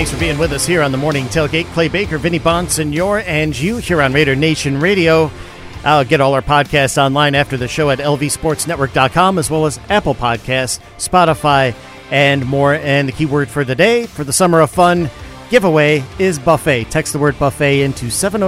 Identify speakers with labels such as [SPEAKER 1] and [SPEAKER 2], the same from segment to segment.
[SPEAKER 1] Thanks for being with us here on the Morning Tailgate. Clay Baker, Vinny Bonsignor, and you here on Raider Nation Radio. I'll get all our podcasts online after the show at lvsportsnetwork.com, as well as Apple Podcasts, Spotify, and more. And the keyword for the day, for the Summer of Fun giveaway, is buffet. Text the word buffet into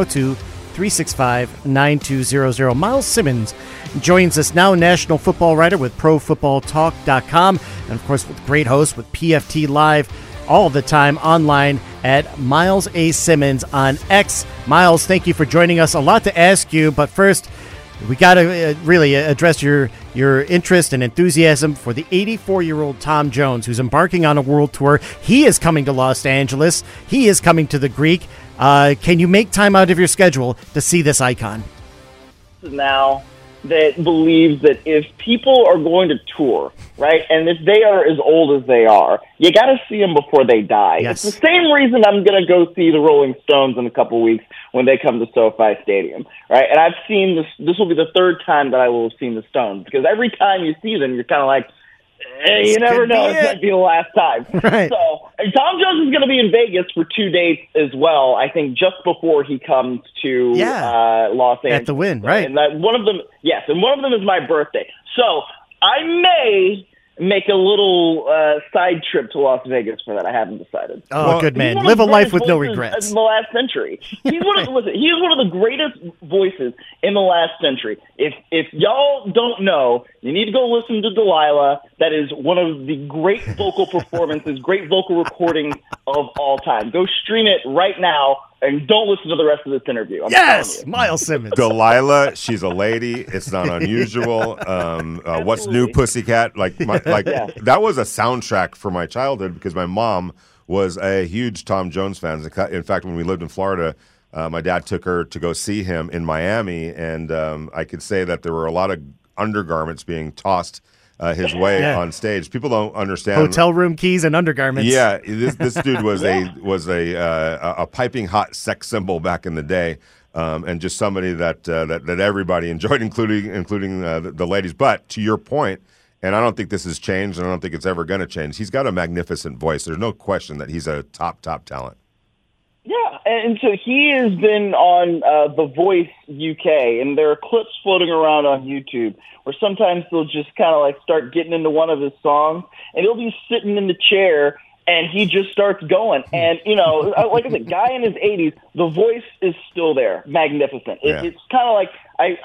[SPEAKER 1] 702-365-9200. Miles Simmons joins us now, national football writer with ProFootballTalk.com, and, of course, with great host with PFT Live all the time online at Miles A. Simmons on X. Miles, thank you for joining us. A lot to ask you, but first, we got to really address your interest and enthusiasm for the 84-year-old Tom Jones, who's embarking on a world tour. He is coming to Los Angeles. He is coming to the Greek. Can you make time out of your schedule to see this icon?
[SPEAKER 2] Now that believes that if people are going to tour, right, and if they are as old as they are, you got to see them before they die.
[SPEAKER 1] Yes.
[SPEAKER 2] It's the same reason I'm going to go see the Rolling Stones in a couple weeks when they come to SoFi Stadium, right? And I've seen this. This will be the third time that I will have seen the Stones, because every time you see them, you're kind of like, you never know. It might be the last time.
[SPEAKER 1] Right.
[SPEAKER 2] So Tom Jones is going to be in Vegas for 2 dates as well, I think, just before he comes to Los Angeles.
[SPEAKER 1] At the Wynn, right.
[SPEAKER 2] And one of them, yes, and one of them is my birthday. So I may make a little side trip to Las Vegas for that. I haven't decided.
[SPEAKER 1] Oh, well, good man. Live a life with no regrets.
[SPEAKER 2] In the last century. He's one of the greatest voices in the last century. If y'all don't know, you need to go listen to Delilah. That is one of the great vocal performances, great vocal recordings of all time. Go stream it right now. And don't listen to the rest of this interview.
[SPEAKER 1] Yes, Miles Simmons.
[SPEAKER 3] Delilah, she's a lady. It's not unusual. What's New, Pussycat? That was a soundtrack for my childhood, because my mom was a huge Tom Jones fan. In fact, when we lived in Florida, my dad took her to go see him in Miami, and I could say that there were a lot of undergarments being tossed his way on stage. People don't understand
[SPEAKER 1] hotel room keys and undergarments.
[SPEAKER 3] Yeah, this dude was a piping hot sex symbol back in the day, and just somebody that everybody enjoyed, including the ladies. But to your point, and I don't think this has changed, and I don't think it's ever going to change. He's got a magnificent voice. There's no question that he's a top talent.
[SPEAKER 2] Yeah, and so he has been on The Voice UK, and there are clips floating around on YouTube where sometimes they'll just kind of like start getting into one of his songs, and he'll be sitting in the chair, and he just starts going. And, you know, like I said, guy in his 80s, the voice is still there. Magnificent. It's kind of like I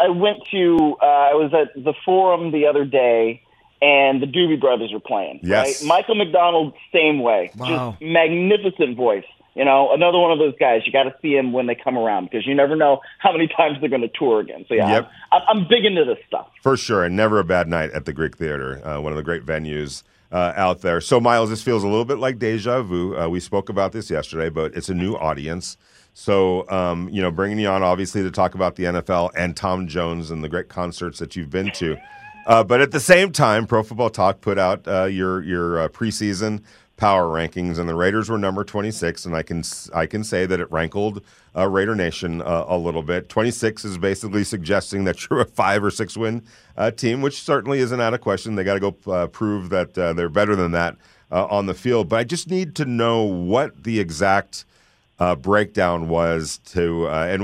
[SPEAKER 2] was at the Forum the other day, and the Doobie Brothers are playing.
[SPEAKER 3] Yes.
[SPEAKER 2] Right? Michael McDonald, same way.
[SPEAKER 1] Wow.
[SPEAKER 2] Just magnificent voice. You know, another one of those guys. You got to see him when they come around, because you never know how many times they're going to tour again. So, I'm big into this stuff.
[SPEAKER 3] For sure, and never a bad night at the Greek Theater, one of the great venues out there. So, Miles, this feels a little bit like deja vu. We spoke about this yesterday, but it's a new audience. So, bringing you on, obviously, to talk about the NFL and Tom Jones and the great concerts that you've been to. But at the same time, Pro Football Talk put out your preseason power rankings, and the Raiders were number 26, and I can say that it rankled Raider Nation a little bit. 26 is basically suggesting that you're a 5 or 6 win team, which certainly isn't out of question. They got to go prove that they're better than that on the field. But I just need to know what the exact breakdown was to and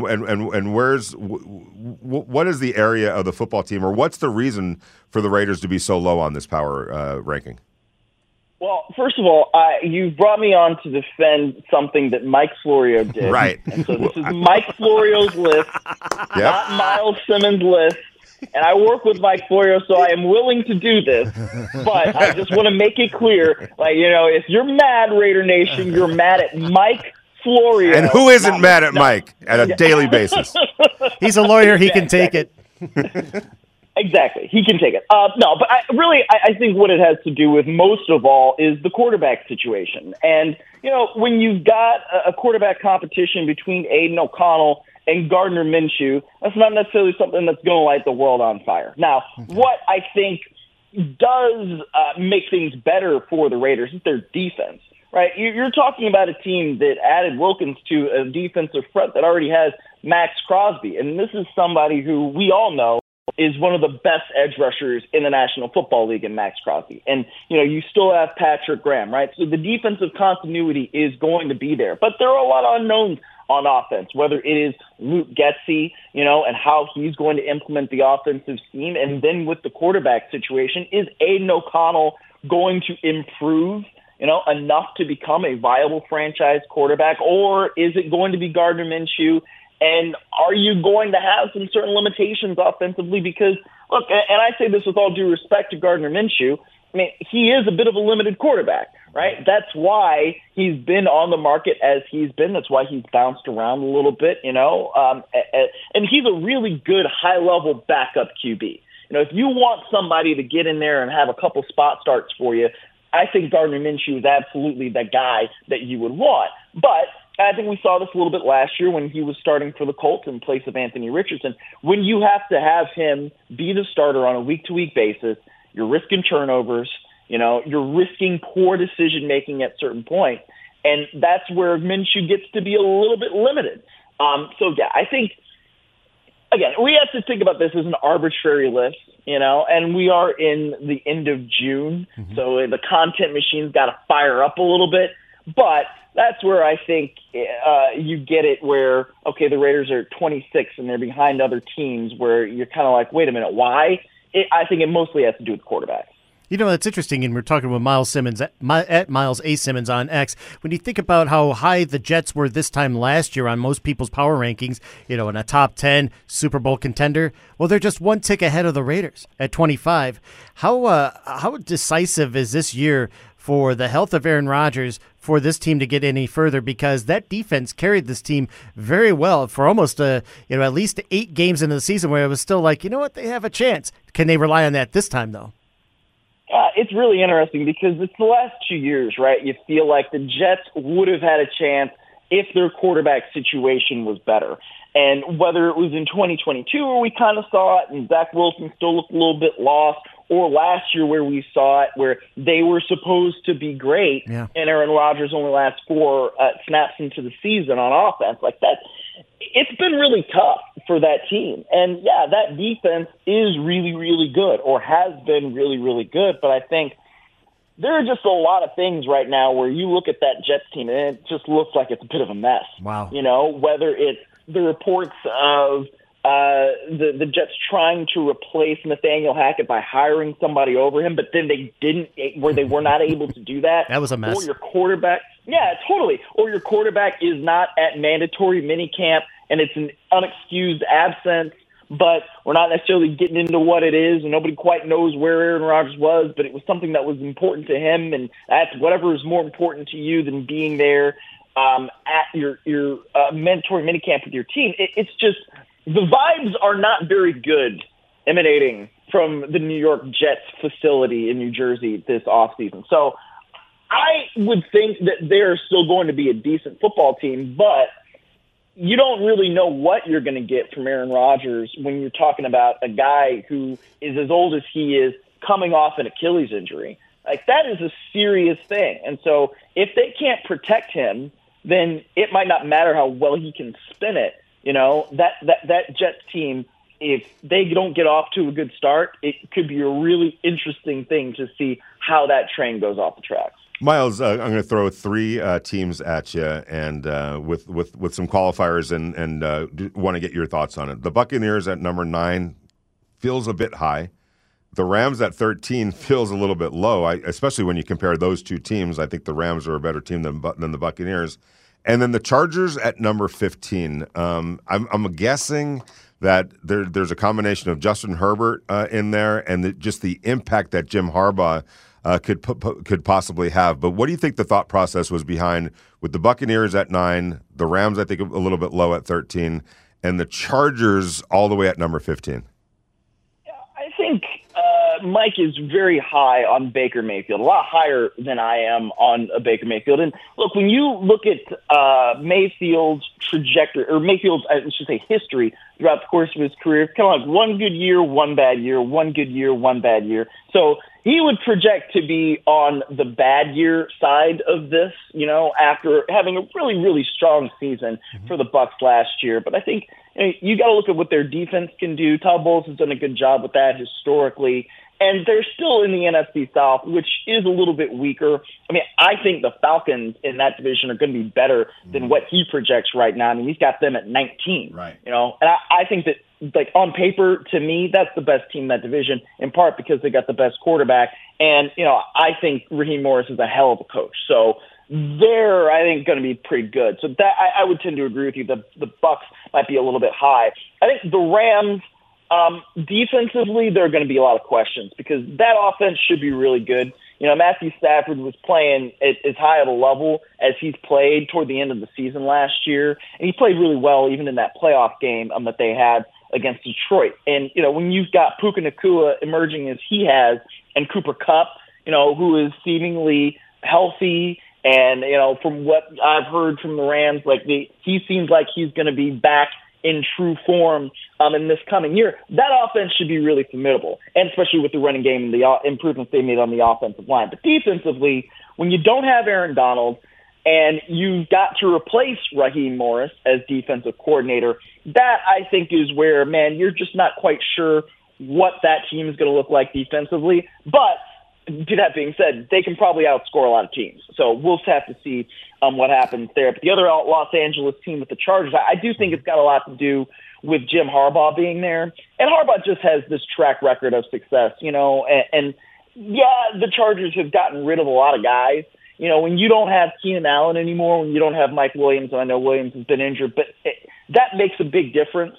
[SPEAKER 3] what is the area of the football team, or what's the reason for the Raiders to be so low on this power ranking?
[SPEAKER 2] Well, first of all, you brought me on to defend something that Mike Florio did.
[SPEAKER 3] Right.
[SPEAKER 2] And so this is Mike Florio's list, not Miles Simmons' list. And I work with Mike Florio, so I am willing to do this. But I just want to make it clear, if you're mad, Raider Nation, you're mad at Mike Florio.
[SPEAKER 3] And who isn't mad at Mike at a daily basis?
[SPEAKER 1] He's a lawyer. He can take it.
[SPEAKER 2] Exactly. He can take it. No, but I think what it has to do with most of all is the quarterback situation. And, when you've got a quarterback competition between Aiden O'Connell and Gardner Minshew, that's not necessarily something that's going to light the world on fire. Now, what I think does make things better for the Raiders is their defense, right? You're talking about a team that added Wilkins to a defensive front that already has Max Crosby. And this is somebody who we all know is one of the best edge rushers in the National Football League in Max Crosby. And, you still have Patrick Graham, right? So the defensive continuity is going to be there. But there are a lot of unknowns on offense, whether it is Luke Getsy, and how he's going to implement the offensive scheme. And then with the quarterback situation, is Aiden O'Connell going to improve, enough to become a viable franchise quarterback? Or is it going to be Gardner Minshew? And are you going to have some certain limitations offensively? Because, look, and I say this with all due respect to Gardner Minshew, I mean, he is a bit of a limited quarterback, right? That's why he's been on the market as he's been. That's why he's bounced around a little bit, and he's a really good high-level backup QB. If you want somebody to get in there and have a couple spot starts for you, I think Gardner Minshew is absolutely the guy that you would want. But I think we saw this a little bit last year when he was starting for the Colts in place of Anthony Richardson. When you have to have him be the starter on a week-to-week basis, you're risking turnovers, you're risking poor decision-making at certain points, and that's where Minshew gets to be a little bit limited. I think, again, we have to think about this as an arbitrary list, and we are in the end of June, so the content machine's got to fire up a little bit, but that's where I think you get it where, okay, the Raiders are 26 and they're behind other teams where you're kind of like, wait a minute, why? I think it mostly has to do with quarterback.
[SPEAKER 1] It's interesting, and we're talking with Miles Simmons at Miles A. Simmons on X. When you think about how high the Jets were this time last year on most people's power rankings, in a top 10 Super Bowl contender, well, they're just one tick ahead of the Raiders at 25. How decisive is this year for the health of Aaron Rodgers for this team to get any further? Because that defense carried this team very well for almost at least 8 games into the season where it was still like, they have a chance. Can they rely on that this time, though?
[SPEAKER 2] It's really interesting because it's the last 2 years, right? You feel like the Jets would have had a chance if their quarterback situation was better. And whether it was in 2022 where we kind of saw it and Zach Wilson still looked a little bit lost, or last year where we saw it where they were supposed to be great and Aaron Rodgers only lasts 4 snaps into the season on offense, like that. It's been really tough for that team. And, that defense is really, really good or has been really, really good. But I think there are just a lot of things right now where you look at that Jets team and it just looks like it's a bit of a mess.
[SPEAKER 1] Wow.
[SPEAKER 2] Whether it's the reports of the Jets trying to replace Nathaniel Hackett by hiring somebody over him, but then they didn't, where they were not able to do that.
[SPEAKER 1] That was a mess.
[SPEAKER 2] Or your quarterback, totally. Or your quarterback is not at mandatory minicamp and it's an unexcused absence, but we're not necessarily getting into what it is, and nobody quite knows where Aaron Rodgers was, but it was something that was important to him, and that's whatever is more important to you than being there at your mandatory minicamp with your team. It's just the vibes are not very good emanating from the New York Jets facility in New Jersey this offseason. So I would think that they're still going to be a decent football team, but you don't really know what you're going to get from Aaron Rodgers when you're talking about a guy who is as old as he is coming off an Achilles injury. Like, that is a serious thing. And so if they can't protect him, then it might not matter how well he can spin it. That Jets team, if they don't get off to a good start, it could be a really interesting thing to see how that train goes off the tracks.
[SPEAKER 3] Miles, I'm going to throw 3 teams at you, and with some qualifiers, and want to get your thoughts on it. The Buccaneers at number 9 feels a bit high. The Rams at 13 feels a little bit low, especially when you compare those 2 teams. I think the Rams are a better team than the Buccaneers. And then the Chargers at number 15. I'm guessing that there's a combination of Justin Herbert in there and just the impact that Jim Harbaugh could possibly have. But what do you think the thought process was behind with the Buccaneers at 9, the Rams I think a little bit low at 13, and the Chargers all the way at number 15?
[SPEAKER 2] Yeah, I think Mike is very high on Baker Mayfield, a lot higher than I am on Baker Mayfield. And look, when you look at Mayfield's trajectory, or Mayfield's, I should say, history throughout the course of his career, it's kind of like one good year, one bad year, one good year, one bad year. So he would project to be on the bad year side of this, after having a really, really strong season for the Bucs last year. But I think you got to look at what their defense can do. Todd Bowles has done a good job with that historically. And they're still in the NFC South, which is a little bit weaker. I mean, I think the Falcons in that division are going to be better than what he projects right now. I mean, he's got them at 19.
[SPEAKER 3] Right.
[SPEAKER 2] And I think that, like, on paper, to me, that's the best team in that division, in part because they got the best quarterback. And, I think Raheem Morris is a hell of a coach. So they're, I think, going to be pretty good. So that I would tend to agree with you. The Bucs might be a little bit high. I think the Rams, defensively, there are going to be a lot of questions because that offense should be really good. Matthew Stafford was playing at as high of a level as he's played toward the end of the season last year. And he played really well even in that playoff game that they had against Detroit. And, when you've got Puka Nacua emerging as he has and Cooper Kupp, who is seemingly healthy. And, from what I've heard from the Rams, he seems like he's going to be back in true form in this coming year. That offense should be really formidable, and especially with the running game and the improvements they made on the offensive line. But defensively, when you don't have Aaron Donald and you've got to replace Raheem Morris as defensive coordinator, that I think is where, man, you're just not quite sure what that team is going to look like defensively. But to that being said, they can probably outscore a lot of teams. So we'll just have to see what happens there. But the other Los Angeles team with the Chargers, I do think it's got a lot to do with Jim Harbaugh being there. And Harbaugh just has this track record of success, and the Chargers have gotten rid of a lot of guys. When you don't have Keenan Allen anymore, when you don't have Mike Williams, and I know Williams has been injured, but that makes a big difference,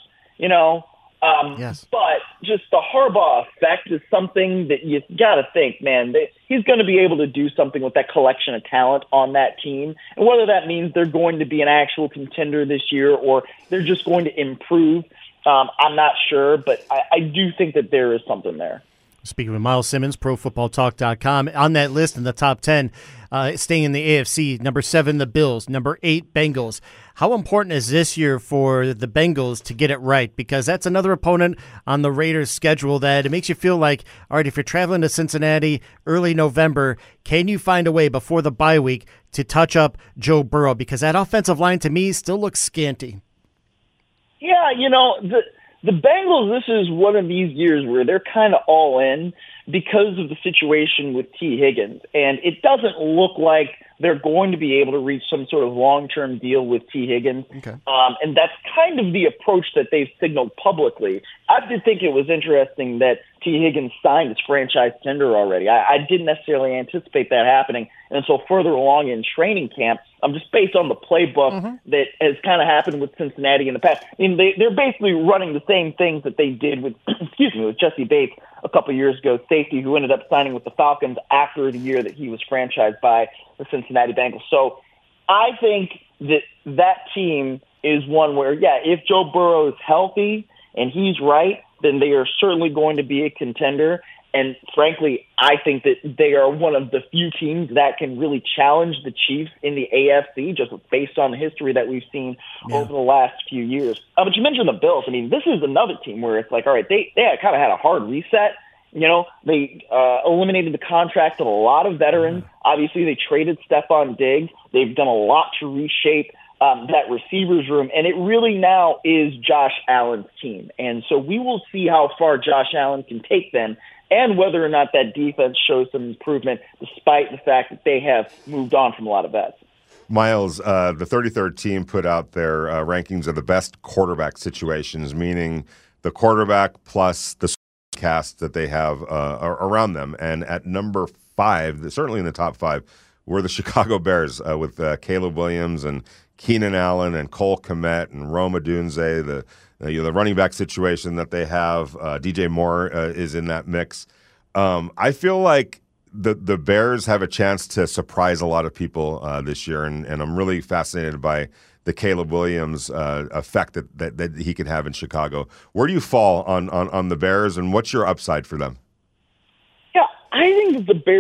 [SPEAKER 1] Yes.
[SPEAKER 2] But just the Harbaugh effect is something that you got to think, man, he's going to be able to do something with that collection of talent on that team. And whether that means they're going to be an actual contender this year or they're just going to improve, I'm not sure. But I do think that there is something there.
[SPEAKER 1] Speaking with Miles Simmons, ProFootballTalk.com. On that list in the top 10, staying in the AFC, number 7, the Bills, number 8, Bengals. How important is this year for the Bengals to get it right? Because that's another opponent on the Raiders' schedule that it makes you feel like, all right, if you're traveling to Cincinnati early November, can you find a way before the bye week to touch up Joe Burrow? Because that offensive line, to me, still looks scanty.
[SPEAKER 2] Yeah, the Bengals, this is one of these years where they're kind of all in because of the situation with T. Higgins. And it doesn't look like they're going to be able to reach some sort of long-term deal with T. Higgins.
[SPEAKER 1] Okay.
[SPEAKER 2] And that's kind of the approach that they've signaled publicly. I did think it was interesting that T. Higgins signed his franchise tender already. I didn't necessarily anticipate that happening until further along in training camp. Just based on the playbook that has kind of happened with Cincinnati in the past. I mean, they're basically running the same things that they did with, with Jesse Bates a couple of years ago, safety who ended up signing with the Falcons after the year that he was franchised by the Cincinnati Bengals. So I think that team is one where, if Joe Burrow is healthy and he's right, then they are certainly going to be a contender. And frankly, I think that they are one of the few teams that can really challenge the Chiefs in the AFC, just based on the history that we've seen over the last few years. But you mentioned the Bills. I mean, this is another team where it's like, all right, they kind of had a hard reset. They eliminated the contract of a lot of veterans. Obviously, they traded Stephon Diggs. They've done a lot to reshape that receivers room, and it really now is Josh Allen's team. And so we will see how far Josh Allen can take them and whether or not that defense shows some improvement despite the fact that they have moved on from a lot of vets.
[SPEAKER 3] Miles, the 33rd team put out their rankings of the best quarterback situations, meaning the quarterback plus the cast that they have around them. And at number 5, certainly in the top 5, were the Chicago Bears with Caleb Williams and Keenan Allen and Cole Kmet and Rome Odunze, the running back situation that they have. DJ Moore is in that mix. I feel like the Bears have a chance to surprise a lot of people this year, and I'm really fascinated by the Caleb Williams effect that he could have in Chicago. Where do you fall on the Bears, and what's your upside for them?
[SPEAKER 2] Yeah, I think that the Bears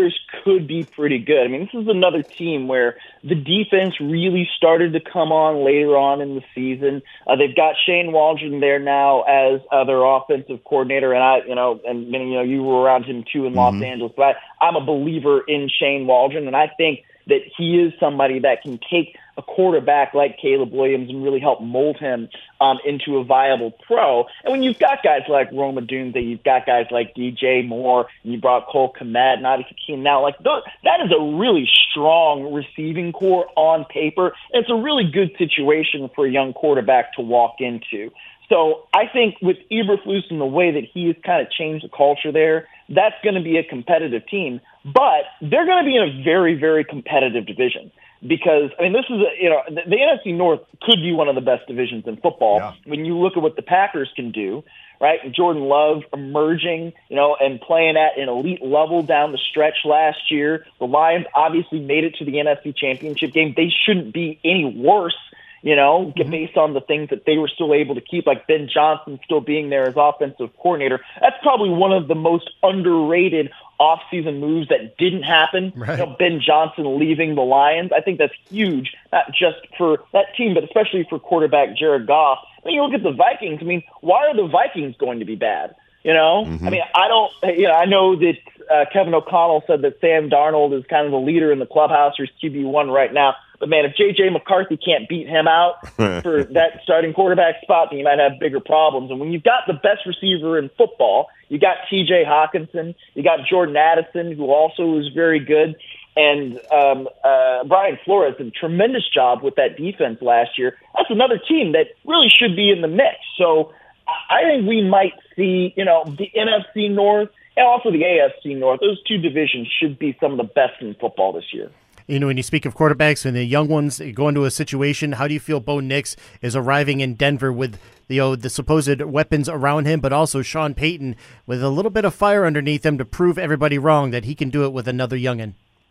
[SPEAKER 2] could be pretty good. I mean, this is another team where the defense really started to come on later on in the season. They've got Shane Waldron there now as their offensive coordinator, and you were around him too in Los Angeles. But I'm a believer in Shane Waldron, and I think that he is somebody that can take a quarterback like Caleb Williams and really help mold him into a viable pro. And when you've got guys like Rome Odunze, you've got guys like DJ Moore, and you brought Cole Kmet and obviously Keenan now, that is a really strong receiving core on paper. And it's a really good situation for a young quarterback to walk into. So I think with Eberflus and the way that he has kind of changed the culture there, that's going to be a competitive team. But they're going to be in a very, very competitive division because, I mean, this is, the NFC North could be one of the best divisions in football. Yeah. When you look at what the Packers can do, right? Jordan Love emerging, and playing at an elite level down the stretch last year. The Lions obviously made it to the NFC Championship game. They shouldn't be any worse, based on the things that they were still able to keep, like Ben Johnson still being there as offensive coordinator. That's probably one of the most underrated offseason moves that didn't happen. Right. Ben Johnson leaving the Lions. I think that's huge, not just for that team, but especially for quarterback Jared Goff. When you look at the Vikings, I mean, why are the Vikings going to be bad? I mean, I know that Kevin O'Connell said that Sam Darnold is kind of the leader in the clubhouse, or QB1 right now. But, man, if J.J. McCarthy can't beat him out for that starting quarterback spot, then you might have bigger problems. And when you've got the best receiver in football, you got T.J. Hawkinson, you got Jordan Addison, who also was very good, and Brian Flores did a tremendous job with that defense last year. That's another team that really should be in the mix. So I think we might see, the NFC North and also the AFC North. Those two divisions should be some of the best in football this year.
[SPEAKER 1] When you speak of quarterbacks and the young ones go into a situation, how do you feel Bo Nix is arriving in Denver with the supposed weapons around him, but also Sean Payton with a little bit of fire underneath him to prove everybody wrong that he can do it with another youngin'?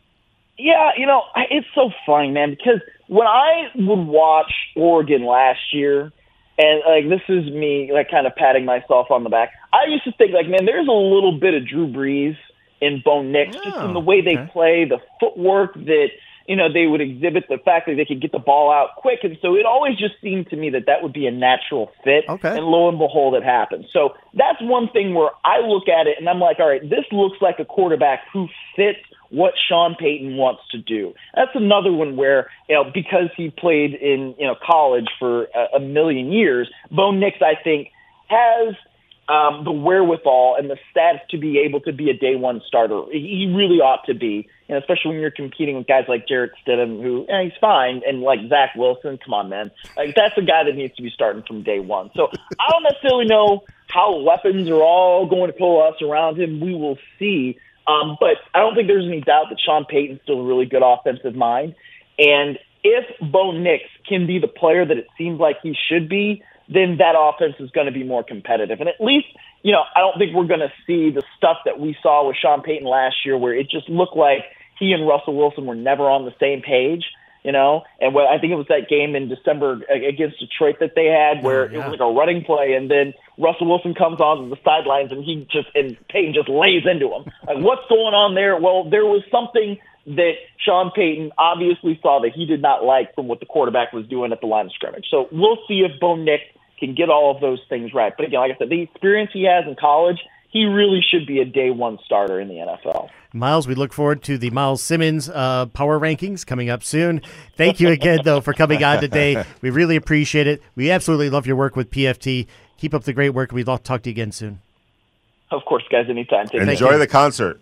[SPEAKER 2] Yeah, it's so funny, man, because when I would watch Oregon last year, and this is me kind of patting myself on the back, I used to think man, there's a little bit of Drew Brees in Bo Nix, just in the way they play, the footwork that, they would exhibit, the fact that they could get the ball out quick. And so it always just seemed to me that would be a natural fit. Okay. And lo and behold, it happened. So that's one thing where I look at it and I'm like, all right, this looks like a quarterback who fits what Sean Payton wants to do. That's another one where, because he played in, college for a million years, Bo Nix, I think, has the wherewithal and the stats to be able to be a day one starter. He really ought to be, especially when you're competing with guys like Jarrett Stidham, who he's fine, and like Zach Wilson. Come on, man, that's a guy that needs to be starting from day one. So I don't necessarily know how weapons are all going to pull us around him. We will see, but I don't think there's any doubt that Sean Payton's still a really good offensive mind, and if Bo Nix can be the player that it seems like he should be, then that offense is going to be more competitive. And at least, I don't think we're going to see the stuff that we saw with Sean Payton last year where it just looked like he and Russell Wilson were never on the same page, and I think it was that game in December against Detroit that they had where it was like a running play, and then Russell Wilson comes on the sidelines and Payton just lays into him. What's going on there? Well, there was something that Sean Payton obviously saw that he did not like from what the quarterback was doing at the line of scrimmage. So we'll see if Bo Nix can get all of those things right. But again, like I said, the experience he has in college, he really should be a day one starter in the NFL.
[SPEAKER 1] Miles, we look forward to the Miles Simmons power rankings coming up soon. Thank you again, though, for coming on today. We really appreciate it. We absolutely love your work with PFT. Keep up the great work. We'd love to talk to you again soon.
[SPEAKER 2] Of course, guys, anytime.
[SPEAKER 3] Enjoy the concert.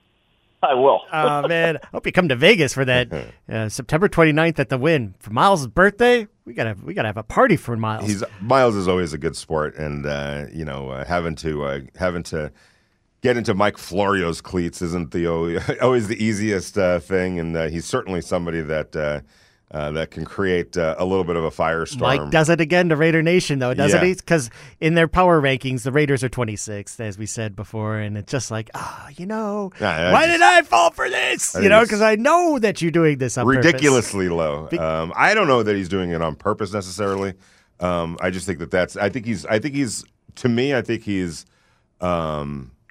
[SPEAKER 2] I will.
[SPEAKER 1] Oh, man. I hope you come to Vegas for that September 29th at the Wynn. For Miles' birthday, we gotta have a party for Miles.
[SPEAKER 3] Miles is always a good sport, and having to get into Mike Florio's cleats isn't always the easiest thing, and he's certainly somebody that can create a little bit of a firestorm.
[SPEAKER 1] Mike does it again to Raider Nation, though, doesn't he? Because in their power rankings, the Raiders are 26th, as we said before, and it's just like, why did I fall for this? Because I know that you're doing this on
[SPEAKER 3] ridiculously
[SPEAKER 1] purpose.
[SPEAKER 3] Low. I don't know that he's doing it on purpose necessarily. I just think that's. I think he's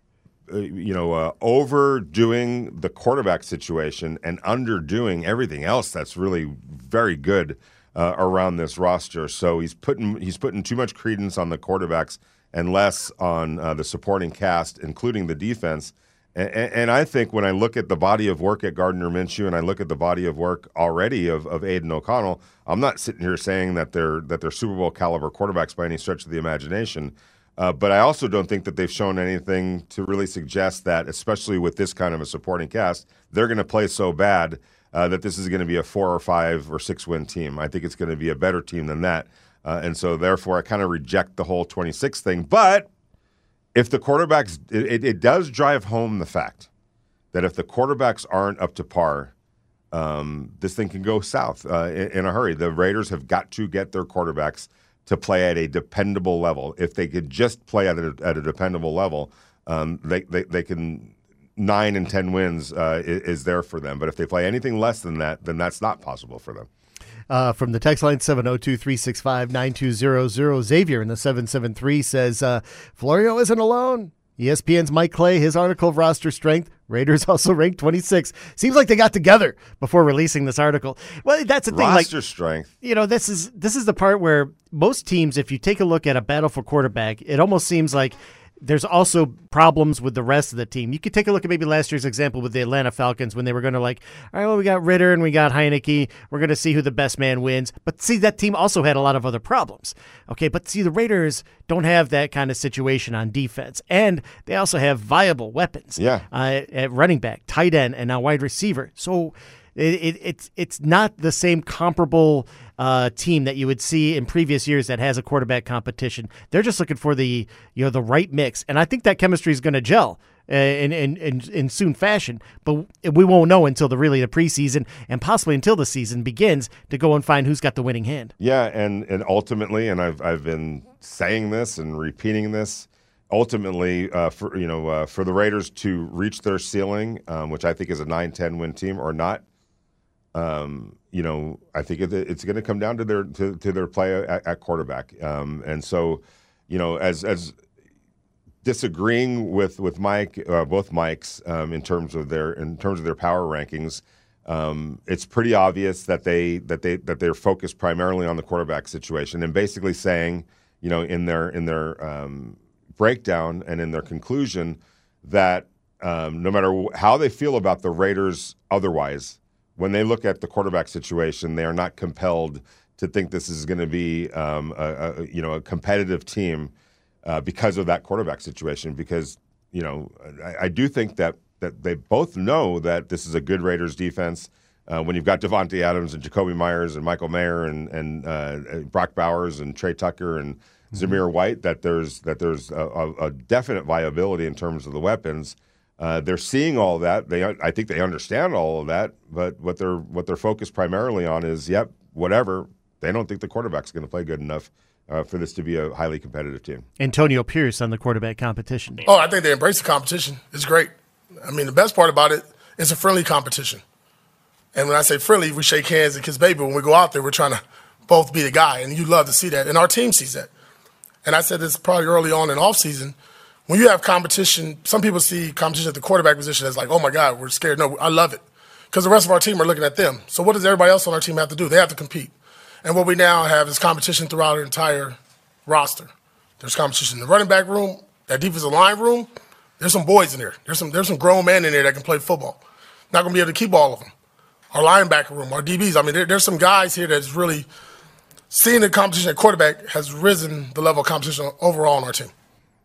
[SPEAKER 3] overdoing the quarterback situation and underdoing everything else that's really very good around this roster. So he's putting too much credence on the quarterbacks and less on the supporting cast, including the defense. And I think when I look at the body of work at Gardner Minshew and I look at the body of work already of Aiden O'Connell, I'm not sitting here saying that they're Super Bowl caliber quarterbacks by any stretch of the imagination. But I also don't think that they've shown anything to really suggest that, especially with this kind of a supporting cast, they're going to play so bad that this is going to be a 4 or 5 or 6 win team. I think it's going to be a better team than that. And so therefore I kind of reject the whole 26 thing. But if the quarterbacks, it does drive home the fact that if the quarterbacks aren't up to par, this thing can go south in a hurry. The Raiders have got to get their quarterbacks to play at a dependable level. If they could just play at a dependable level, they can 9 and 10 wins is there for them. But if they play anything less than that, then that's not possible for them.
[SPEAKER 1] From the text line 702-365-9200, Xavier in the 773 says, Florio isn't alone. ESPN's Mike Clay, his article of roster strength, Raiders also ranked 26. Seems like they got together before releasing this article. Well, that's the thing.
[SPEAKER 3] Roster strength.
[SPEAKER 1] This is the part where most teams, if you take a look at a battle for quarterback, it almost seems like there's also problems with the rest of the team. You could take a look at maybe last year's example with the Atlanta Falcons when they were going to all right, well, we got Ritter and we got Heineke. We're going to see who the best man wins. But see, that team also had a lot of other problems. Okay, but see, the Raiders don't have that kind of situation on defense. And they also have viable weapons at running back, tight end, and now wide receiver. So it's not the same comparable team that you would see in previous years that has a quarterback competition. They're just looking for the right mix, and I think that chemistry is going to gel in soon fashion. But we won't know until the preseason and possibly until the season begins to go and find who's got the winning hand.
[SPEAKER 3] Yeah, and ultimately, and I've been saying this and repeating this. Ultimately, for the Raiders to reach their ceiling, which I think is a 9-10 win team or not. I think it's going to come down to their play at quarterback, and so, as disagreeing with Mike, both Mikes, in terms of their power rankings, it's pretty obvious that they're focused primarily on the quarterback situation, and basically saying, in their breakdown and in their conclusion that no matter how they feel about the Raiders otherwise, when they look at the quarterback situation, they are not compelled to think this is going to be a competitive team because of that quarterback situation. Because I do think that they both know that this is a good Raiders defense. When you've got Devontae Adams and Jacoby Myers and Michael Mayer and Brock Bowers and Trey Tucker and Zamir White, that there's a definite viability in terms of the weapons. They're seeing all that. I think they understand all of that, but what they're focused primarily on is, whatever. They don't think the quarterback's going to play good enough for this to be a highly competitive team.
[SPEAKER 1] Antonio Pierce on the quarterback competition.
[SPEAKER 4] Oh, I think they embrace the competition. It's great. I mean, the best part about it is a friendly competition. And when I say friendly, we shake hands and kiss baby. When we go out there, we're trying to both be the guy, and you love to see that. And our team sees that. And I said this probably early on in offseason. When you have competition, some people see competition at the quarterback position as like, oh, my God, we're scared. No, I love it because the rest of our team are looking at them. So what does everybody else on our team have to do? They have to compete. And what we now have is competition throughout our entire roster. There's competition in the running back room, that defensive line room. There's some boys in there. There's some grown men in there that can play football. Not going to be able to keep all of them. Our linebacker room, our DBs. I mean, there's some guys here that's really seeing the competition at quarterback has risen the level of competition overall on our team.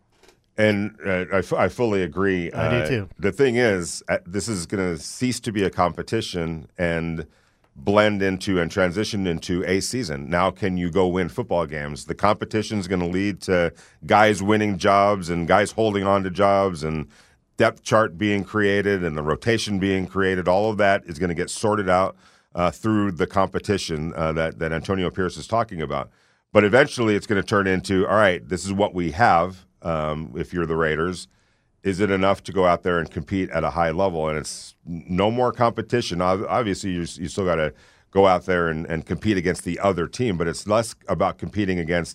[SPEAKER 3] And I fully agree.
[SPEAKER 1] I do too.
[SPEAKER 3] The thing is, this is going to cease to be a competition and blend into and transition into a season. Now, can you go win football games? The competition is going to lead to guys winning jobs and guys holding on to jobs and depth chart being created and the rotation being created. All of that is going to get sorted out through the competition that Antonio Pierce is talking about. But eventually it's going to turn into, all right, this is what we have. If you're the Raiders, is it enough to go out there and compete at a high level? And it's no more competition. Obviously, you still got to go out there and compete against the other team, but it's less about competing against,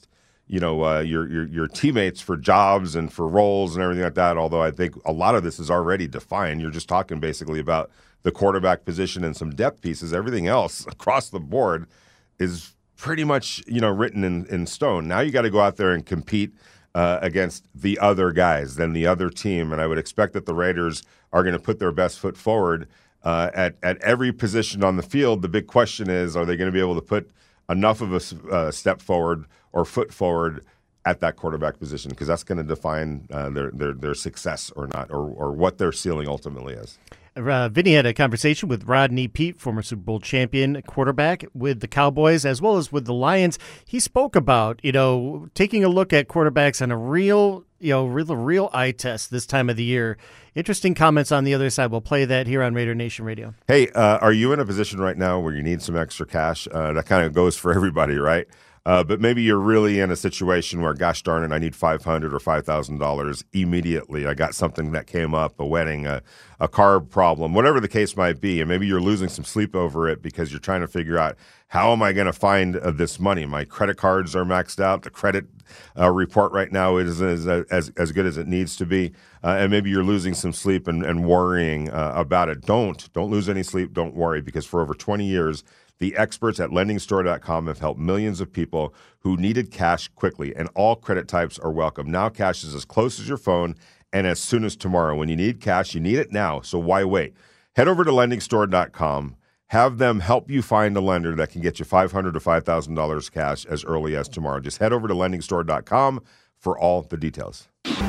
[SPEAKER 3] your teammates for jobs and for roles and everything like that. Although I think a lot of this is already defined. You're just talking basically about the quarterback position and some depth pieces. Everything else across the board is pretty much, written in stone. Now you got to go out there and compete against the other guys, then the other team. And I would expect that the Raiders are going to put their best foot forward at every position on the field. The big question is, are they going to be able to put enough of a step forward or foot forward at that quarterback position? Because that's going to define their success or not, or what their ceiling ultimately is.
[SPEAKER 1] Vinny had a conversation with Rodney Peete, former Super Bowl champion quarterback with the Cowboys as well as with the Lions. He spoke about, taking a look at quarterbacks on a real eye test this time of the year. Interesting comments on the other side. We'll play that here on Raider Nation Radio.
[SPEAKER 3] Hey, are you in a position right now where you need some extra cash? That kind of goes for everybody, right? But maybe you're really in a situation where, gosh darn it, I need $500 or $5,000 immediately. I got something that came up, a wedding, a car problem, whatever the case might be. And maybe you're losing some sleep over it because you're trying to figure out, how am I going to find this money? My credit cards are maxed out. The credit report right now is as good as it needs to be. And maybe you're losing some sleep and worrying about it. Don't lose any sleep. Don't worry, because for over 20 years, the experts at LendingStore.com have helped millions of people who needed cash quickly, and all credit types are welcome. Now cash is as close as your phone and as soon as tomorrow. When you need cash, you need it now, so why wait? Head over to LendingStore.com. Have them help you find a lender that can get you $500 to $5,000 cash as early as tomorrow. Just head over to LendingStore.com for all the details.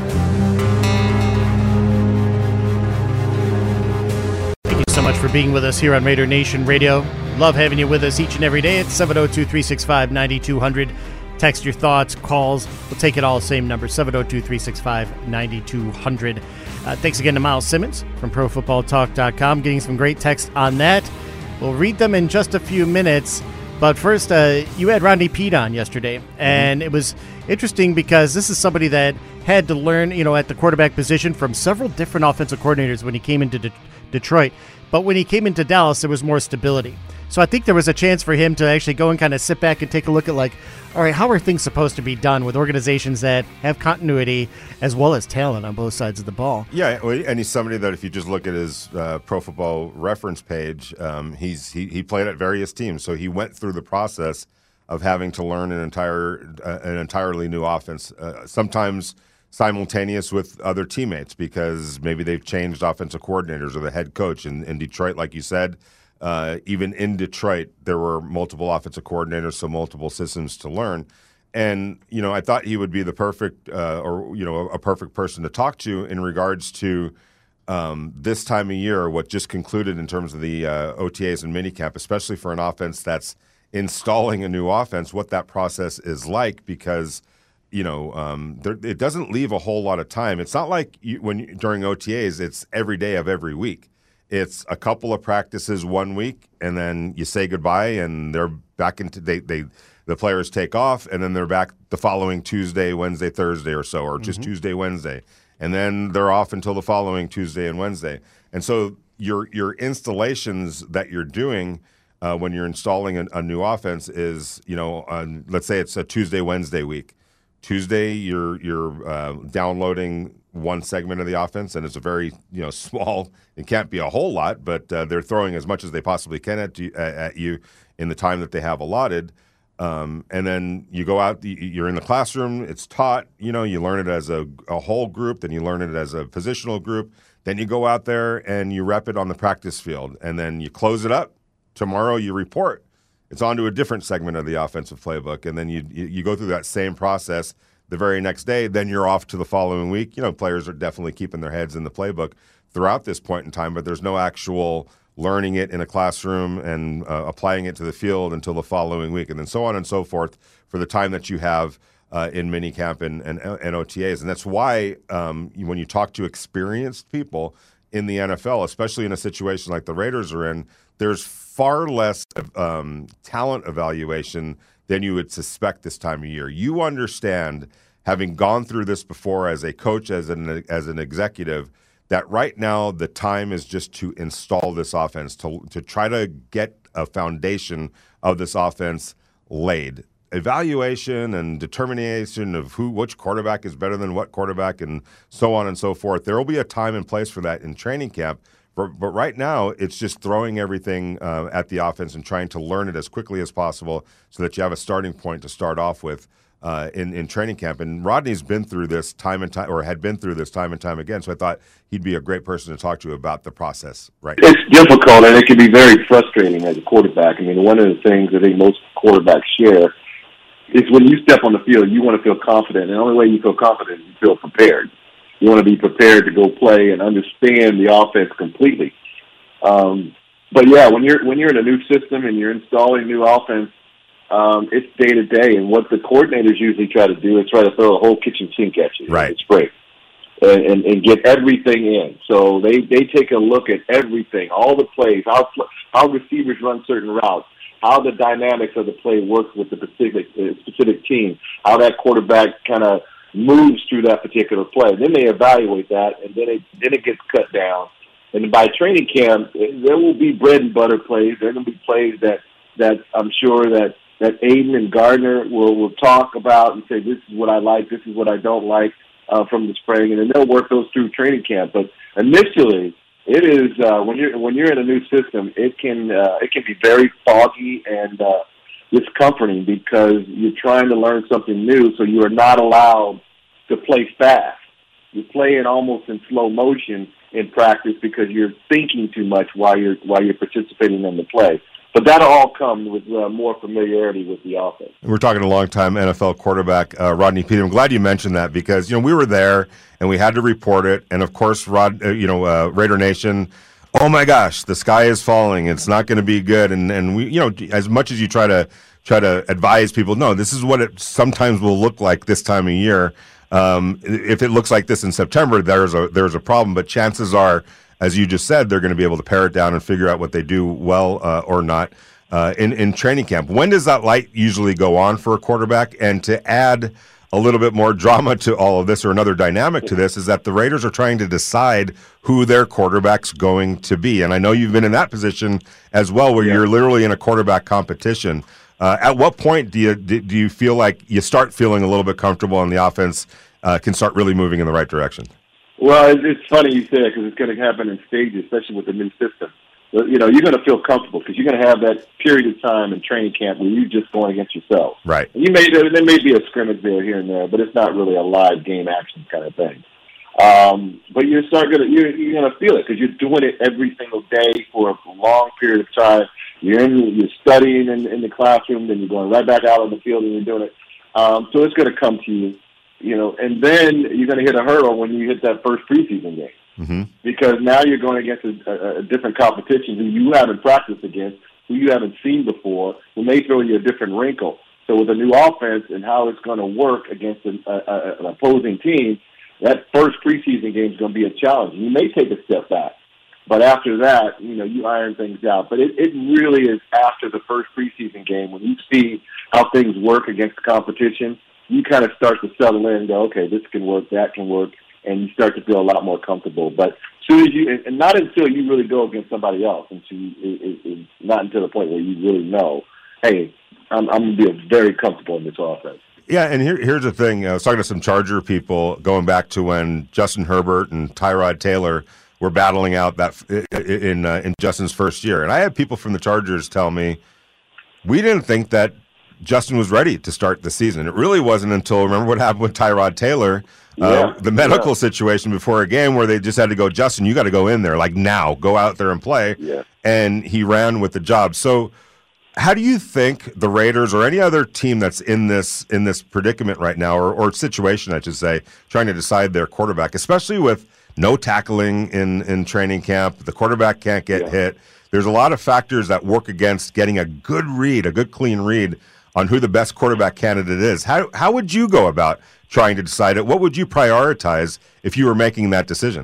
[SPEAKER 1] Thank you so much for being with us here on Raider Nation Radio. Love having you with us each and every day at 702-365-9200. Text your thoughts, calls. We'll take it all, same number, 702-365-9200. Thanks again to Miles Simmons from ProFootballTalk.com, getting some great text on that. We'll read them in just a few minutes. But first, you had Rodney Peete on yesterday, and it was interesting because this is somebody that had to learn, at the quarterback position from several different offensive coordinators when he came into Detroit. But when he came into Dallas, there was more stability. So I think there was a chance for him to actually go and kind of sit back and take a look at, all right, how are things supposed to be done with organizations that have continuity as well as talent on both sides of the ball?
[SPEAKER 3] Yeah, and he's somebody that if you just look at his Pro Football Reference page, he played at various teams. So he went through the process of having to learn an entirely new offense, sometimes simultaneous with other teammates because maybe they've changed offensive coordinators or the head coach. In Detroit, like you said, even in Detroit, there were multiple offensive coordinators, so multiple systems to learn. And, I thought he would be the perfect a perfect person to talk to in regards to this time of year, what just concluded in terms of the OTAs and minicamp, especially for an offense that's installing a new offense, what that process is like because, it doesn't leave a whole lot of time. It's not like during OTAs, it's every day of every week. It's a couple of practices one week, and then you say goodbye, and they're back into the players take off, and then they're back the following Tuesday, Wednesday, Thursday or so, or just Tuesday, Wednesday, and then they're off until the following Tuesday and Wednesday. And so your installations that you're doing when you're installing a new offense is, let's say it's a Tuesday, Wednesday week. Tuesday, you're downloading one segment of the offense, and it's a very small. It can't be a whole lot, but they're throwing as much as they possibly can at you in the time that they have allotted. And then you go out. You're in the classroom. It's taught. You learn it as a whole group. Then you learn it as a positional group. Then you go out there and you rep it on the practice field, and then you close it up. Tomorrow you report. It's on to a different segment of the offensive playbook, and then you go through that same process the very next day. Then you're off to the following week. Players are definitely keeping their heads in the playbook throughout this point in time, but there's no actual learning it in a classroom and applying it to the field until the following week, and then so on and so forth for the time that you have in minicamp and OTAs. And that's why when you talk to experienced people in the NFL, especially in a situation like the Raiders are in, there's far less talent evaluation than you would suspect this time of year. You understand, having gone through this before as a coach, as an executive, that right now the time is just to install this offense, to try to get a foundation of this offense laid. evaluation and determination of which quarterback is better than what quarterback and so on and so forth. There will be a time and place for that in training camp. But right now, it's just throwing everything at the offense and trying to learn it as quickly as possible so that you have a starting point to start off with in training camp. And Rodney's been through this time and time, or had been through this time and time again. So I thought he'd be a great person to talk to about the process right now.
[SPEAKER 5] It's difficult, and it can be very frustrating as a quarterback. I mean, one of the things I think most quarterbacks share is when you step on the field, you want to feel confident. And the only way you feel confident is you feel prepared. You want to be prepared to go play and understand the offense completely. But yeah, when you're in a new system and you're installing new offense, it's day to day. And what the coordinators usually try to do is try to throw a whole kitchen sink at you,
[SPEAKER 3] right?
[SPEAKER 5] Spray, and get everything in. So they take a look at everything, all the plays, how receivers run certain routes, how the dynamics of the play works with the specific team, how that quarterback kind of moves through that particular play. Then they evaluate that, and then it gets cut down. And by training camp, there will be bread and butter plays. There are going to be plays that I'm sure that Aiden and Gardner will talk about and say, this is what I like, this is what I don't like from the spring, and then they'll work those through training camp. But initially, it is when you're in a new system, it can be very foggy and discomforting because you're trying to learn something new, so you are not allowed to play fast. You play it almost in slow motion in practice because you're thinking too much while you're participating in the play. But that'll all come with more familiarity with the offense.
[SPEAKER 3] We're talking a long-time NFL quarterback, Rodney Peete. I'm glad you mentioned that because we were there and we had to report it. And of course, Raider Nation. Oh my gosh, the sky is falling. It's not going to be good. And we, as much as you try to advise people, no, this is what it sometimes will look like this time of year. If it looks like this in September, there's a problem. But chances are, as you just said, they're going to be able to pare it down and figure out what they do well or not in training camp. When does that light usually go on for a quarterback? And to add a little bit more drama to all of this, or another dynamic to this, is that the Raiders are trying to decide who their quarterback's going to be. And I know you've been in that position as well, where you're literally in a quarterback competition. At what point do you feel like you start feeling a little bit comfortable and the offense can start really moving in the right direction?
[SPEAKER 5] Well, it's funny you say it because it's going to happen in stages, especially with the new system. You're going to feel comfortable because you're going to have that period of time in training camp where you're just going against yourself.
[SPEAKER 3] Right.
[SPEAKER 5] And there may be a scrimmage there here and there, but it's not really a live game action kind of thing. But you're going to feel it because you're doing it every single day for a long period of time. You're studying in the classroom, then you're going right back out on the field and you're doing it. So it's going to come to you, and then you're going to hit a hurdle when you hit that first preseason game. Mm-hmm. Because now you're going against a different competition who you haven't practiced against, who you haven't seen before, who may throw you a different wrinkle. So with a new offense and how it's going to work against an opposing team, that first preseason game is going to be a challenge. You may take a step back, but after that, you iron things out. But it really is after the first preseason game when you see how things work against the competition, you kind of start to settle in and go, okay, this can work, that can work, and you start to feel a lot more comfortable. But soon as and not until you really go against somebody else, not until the point where you really know, hey, I'm going to be very comfortable in this offense.
[SPEAKER 3] Yeah, and here's the thing. I was talking to some Charger people going back to when Justin Herbert and Tyrod Taylor were battling out that in Justin's first year. And I had people from the Chargers tell me, we didn't think that Justin was ready to start the season. It really wasn't until, remember what happened with Tyrod Taylor, the medical situation before a game where they just had to go, Justin, you got to go in there, like now, go out there and play.
[SPEAKER 5] Yeah.
[SPEAKER 3] And he ran with the job. So how do you think the Raiders or any other team that's in this predicament right now, or situation, I should say, trying to decide their quarterback, especially with no tackling in training camp, the quarterback can't get hit. There's a lot of factors that work against getting a good read, a good clean read on who the best quarterback candidate is. How would you go about trying to decide it? What would you prioritize if you were making that decision?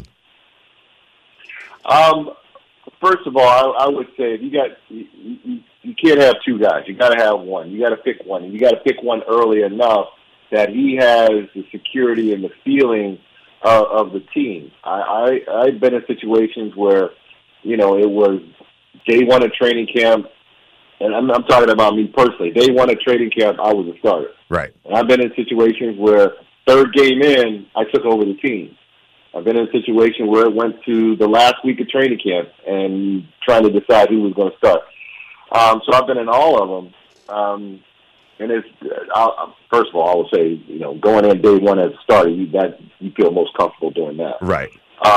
[SPEAKER 5] First of all, I would say if you can't have two guys. You got to have one. You got to pick one, and you got to pick one early enough that he has the security and the feeling of the team. I've been in situations where, it was day one of training camp, and I'm talking about me personally, day one at training camp, I was a starter.
[SPEAKER 3] Right.
[SPEAKER 5] And I've been in situations where third game in, I took over the team. I've been in a situation where it went to the last week of training camp and trying to decide who was going to start. So I've been in all of them. And it's first of all, I would say, going in day one as a starter, you feel most comfortable doing that.
[SPEAKER 3] Right.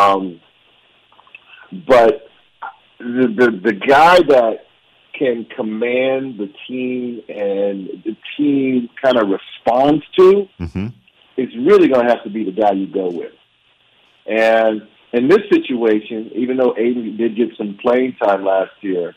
[SPEAKER 5] But the guy that can command the team and the team kind of responds to is really going to have to be the guy you go with. And in this situation, even though Aiden did get some playing time last year,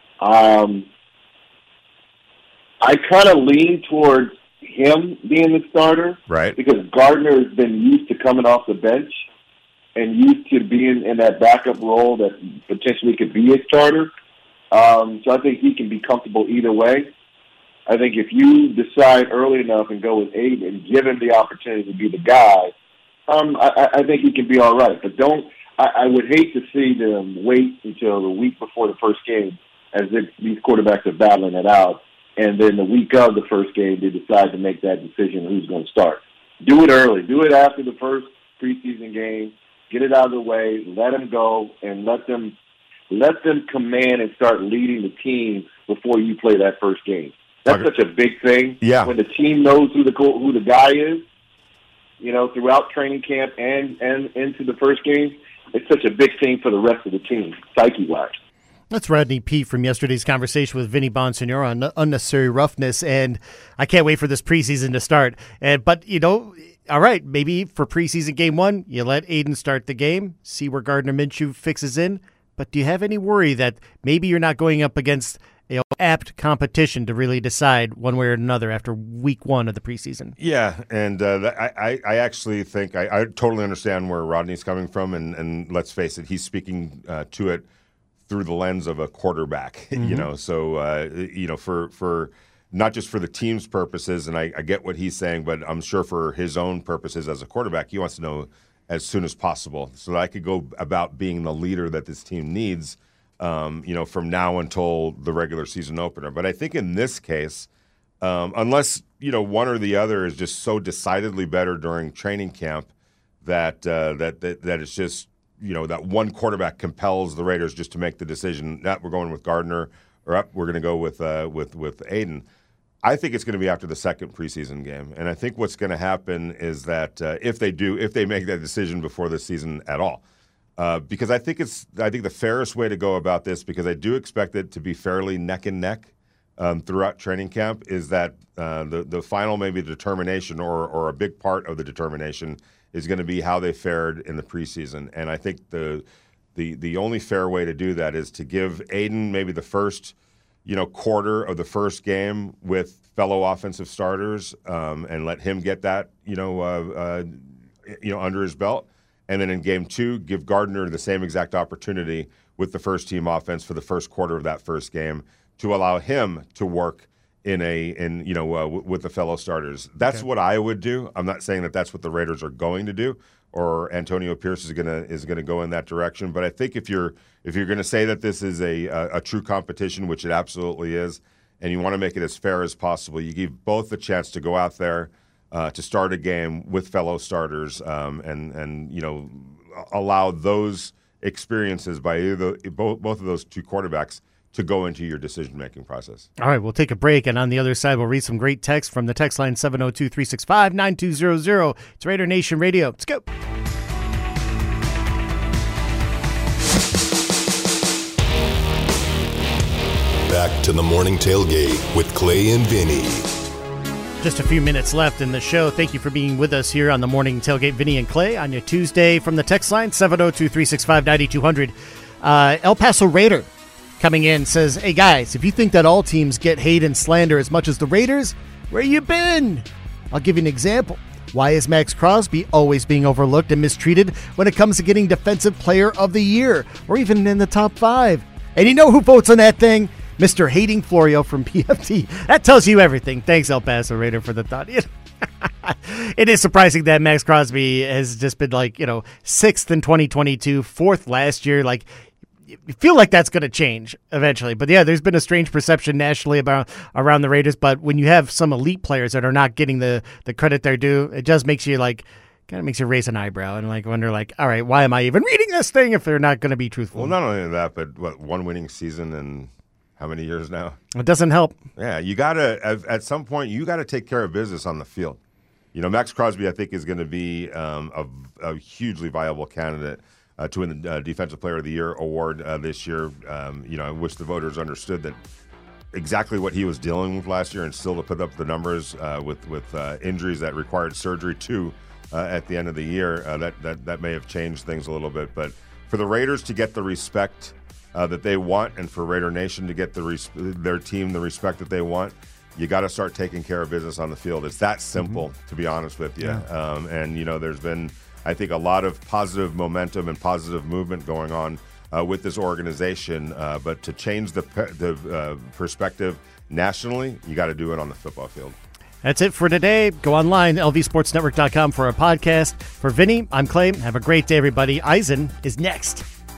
[SPEAKER 5] I kind of lean towards him being the starter,
[SPEAKER 3] right?
[SPEAKER 5] Because Gardner has been used to coming off the bench and used to being in that backup role that potentially could be a starter. So I think he can be comfortable either way. I think if you decide early enough and go with Aiden and give him the opportunity to be the guy, I think he can be all right. But I would hate to see them wait until the week before the first game, as if these quarterbacks are battling it out, and then the week of the first game, they decide to make that decision who's going to start. Do it early. Do it after the first preseason game. Get it out of the way. Let them go, and let them command and start leading the team before you play that first game. That's such a big thing.
[SPEAKER 3] Yeah.
[SPEAKER 5] When the team knows who the guy is, throughout training camp and into the first game, it's such a big thing for the rest of the team, psyche-wise.
[SPEAKER 1] That's Rodney Peete from yesterday's conversation with Vinny Bonsignore on unnecessary roughness, and I can't wait for this preseason to start. But, all right, maybe for preseason game one, you let Aiden start the game, see where Gardner Minshew fixes in. But do you have any worry that maybe you're not going up against apt competition to really decide one way or another after week one of the preseason?
[SPEAKER 3] Yeah, and I actually think I totally understand where Rodney's coming from, and let's face it, he's speaking to it through the lens of a quarterback, So, for not just for the team's purposes, and I get what he's saying, but I'm sure for his own purposes as a quarterback, he wants to know as soon as possible so that I could go about being the leader that this team needs, from now until the regular season opener. But I think in this case, unless, one or the other is just so decidedly better during training camp that it's just, that one quarterback compels the Raiders just to make the decision that we're going with Gardner or we're going to go with Aiden. I think it's going to be after the second preseason game, and I think what's going to happen is that if they make that decision before the season at all, because I think the fairest way to go about this, because I do expect it to be fairly neck and neck throughout training camp, is that the final maybe determination or a big part of the determination is going to be how they fared in the preseason. And I think the only fair way to do that is to give Aiden maybe the first quarter of the first game with fellow offensive starters and let him get that under his belt. And then in game two, give Gardner the same exact opportunity with the first team offense for the first quarter of that first game to allow him to work with the fellow starters. That's what I would do. I'm not saying that that's what the Raiders are going to do, or Antonio Pierce is gonna go in that direction. But I think if you're going to say that this is a true competition, which it absolutely is, and you want to make it as fair as possible, you give both the chance to go out there to start a game with fellow starters, and allow those experiences by both of those two quarterbacks to go into your decision-making process.
[SPEAKER 1] All right, we'll take a break, and on the other side, we'll read some great text from the text line 702-365-9200. It's Raider Nation Radio. Let's go.
[SPEAKER 6] Back to the morning tailgate with Clay and Vinny.
[SPEAKER 1] Just a few minutes left in the show. Thank you for being with us here on the morning tailgate. Vinny and Clay on your Tuesday from the text line 702-365-9200. El Paso Raider coming in says, hey guys, if you think that all teams get hate and slander as much as the Raiders, where you been? I'll give you an example. Why is Max Crosby always being overlooked and mistreated when it comes to getting Defensive Player of the Year or even in the top 5? And you know who votes on that thing? Mr. Hating Florio from PFT. That tells you everything. Thanks, El Paso Raider, for the thought. It is surprising that Max Crosby has just been 6th in 2022, 4th last year. you feel like that's going to change eventually. But yeah, there's been a strange perception nationally around the Raiders. But when you have some elite players that are not getting the credit they're due, it just makes you kind of makes you raise an eyebrow and wonder all right, why am I even reading this thing if they're not going to be truthful?
[SPEAKER 3] Well, not only that, but one winning season in how many years now?
[SPEAKER 1] It doesn't help.
[SPEAKER 3] Yeah, you gotta at some point you gotta take care of business on the field. Max Crosby, I think, is going to be a hugely viable candidate to win the Defensive Player of the Year award this year. I wish the voters understood that exactly what he was dealing with last year, and still to put up the numbers with injuries that required surgery too. At the end of the year, that may have changed things a little bit. But for the Raiders to get the respect that they want, and for Raider Nation to get their team the respect that they want, you got to start taking care of business on the field. It's that simple, to be honest with you. Yeah. There's been, I think, a lot of positive momentum and positive movement going on with this organization. But to change the perspective nationally, you got to do it on the football field.
[SPEAKER 1] That's it for today. Go online, lvsportsnetwork.com for our podcast. For Vinny, I'm Clay. Have a great day, everybody. Eisen is next.